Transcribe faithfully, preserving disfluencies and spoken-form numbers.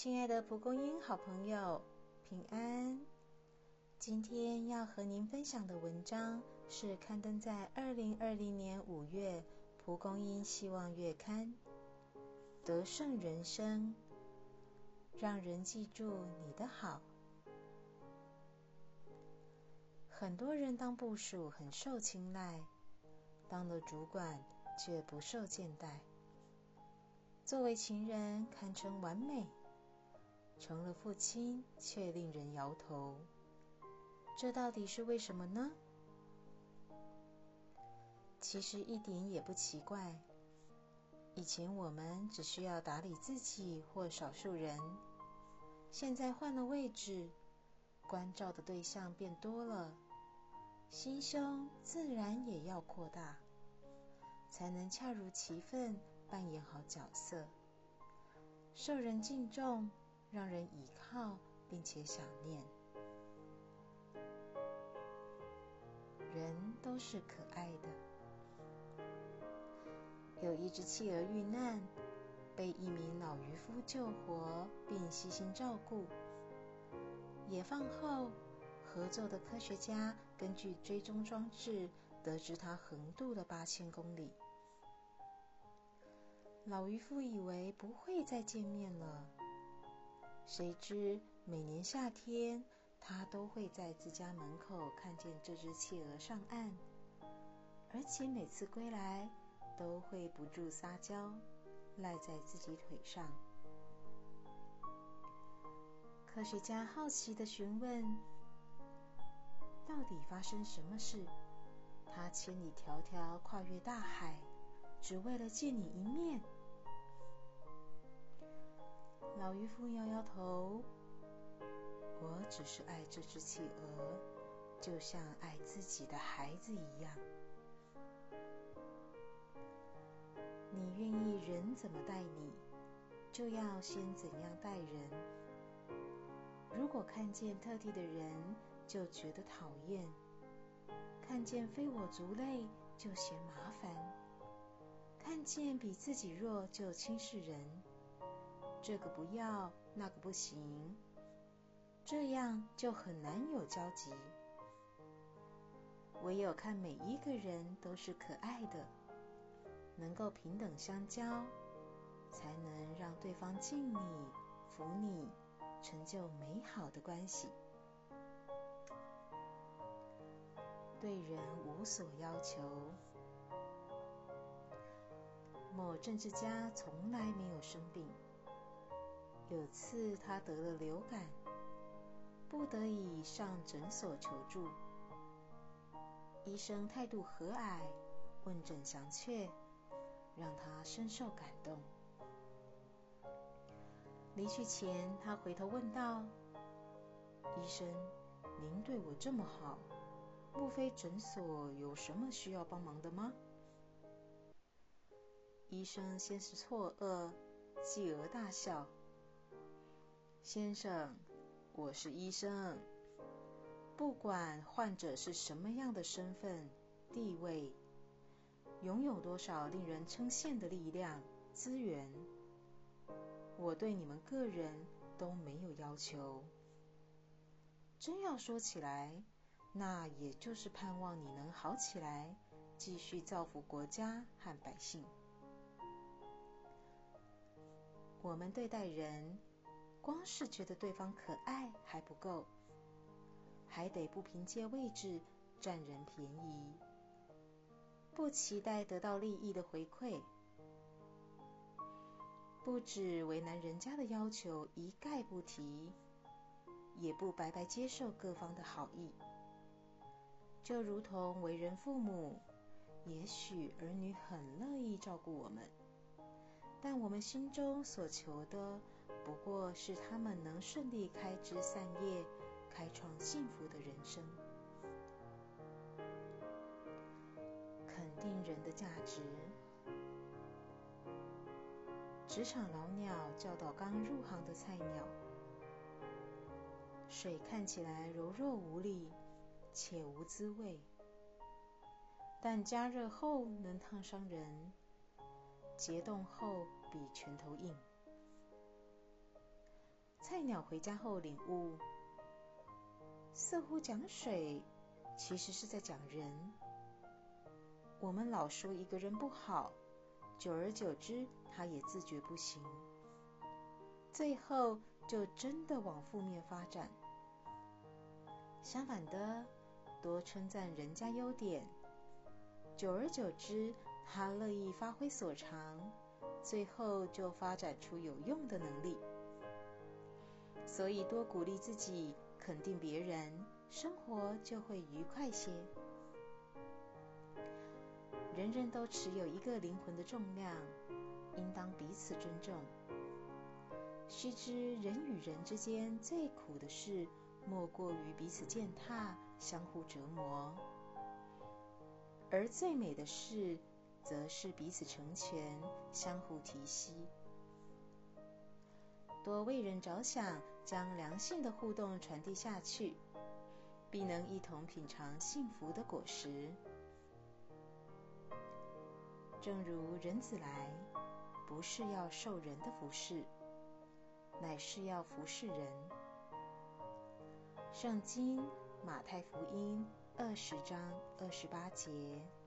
亲爱的蒲公英好朋友，平安。今天要和您分享的文章是刊登在二零二零年五月蒲公英希望月刊。得胜人生，让人记住你的好。很多人当部属很受青睐，当了主管却不受见待。作为情人堪称完美，成了父亲却令人摇头。这到底是为什么呢？其实一点也不奇怪。以前我们只需要打理自己或少数人，现在换了位置，关照的对象变多了，心胸自然也要扩大，才能恰如其分扮演好角色，受人敬重，让人倚靠并且想念。人都是可爱的。有一只企鹅遇难，被一名老渔夫救活并悉心照顾。野放后，合作的科学家根据追踪装置得知它横渡了八千公里。老渔夫以为不会再见面了，谁知每年夏天他都会在自家门口看见这只企鹅上岸，而且每次归来都会不住撒娇，赖在自己腿上。科学家好奇地询问，到底发生什么事？他千里迢迢跨越大海，只为了见你一面。老渔夫摇摇头，我只是爱这只企鹅，就像爱自己的孩子一样。你愿意人怎么待你，就要先怎样待人。如果看见特地的人就觉得讨厌，看见非我族类就嫌麻烦，看见比自己弱就轻视人，这个不要，那个不行，这样就很难有交集。唯有看每一个人都是可爱的，能够平等相交，才能让对方敬你、服你，成就美好的关系。对人无所要求。某政治家从来没有生病，有次他得了流感，不得已上诊所求助。医生态度和蔼，问诊详确，让他深受感动。离去前，他回头问道：医生，您对我这么好，莫非诊所有什么需要帮忙的吗？医生先是错愕，继而大笑。先生，我是医生，不管患者是什么样的身份、地位，拥有多少令人称羡的力量、资源，我对你们个人都没有要求。真要说起来，那也就是盼望你能好起来，继续造福国家和百姓。我们对待人，光是觉得对方可爱还不够，还得不凭借位置占人便宜，不期待得到利益的回馈，不只为难人家的要求一概不提，也不白白接受各方的好意。就如同为人父母，也许儿女很乐意照顾我们，但我们心中所求的不过是他们能顺利开枝散叶，开创幸福的人生。肯定人的价值。职场老鸟教导刚入行的菜鸟，水看起来柔弱无力，且无滋味，但加热后能烫伤人，结冻后比拳头硬。 菜鸟回家后领悟，似乎讲水其实是在讲人。我们老说一个人不好，久而久之他也自觉不行，最后就真的往负面发展。相反的，多称赞人家优点，久而久之他乐意发挥所长，最后就发展出有用的能力。所以多鼓励自己，肯定别人，生活就会愉快些。人人都持有一个灵魂的重量，应当彼此尊重。须知人与人之间最苦的事，莫过于彼此践踏，相互折磨；而最美的事，则是彼此成全，相互提携。多为人着想，将良性的互动传递下去，必能一同品尝幸福的果实。正如人子来，不是要受人的服侍，乃是要服侍人。圣经马太福音二十章二十八节。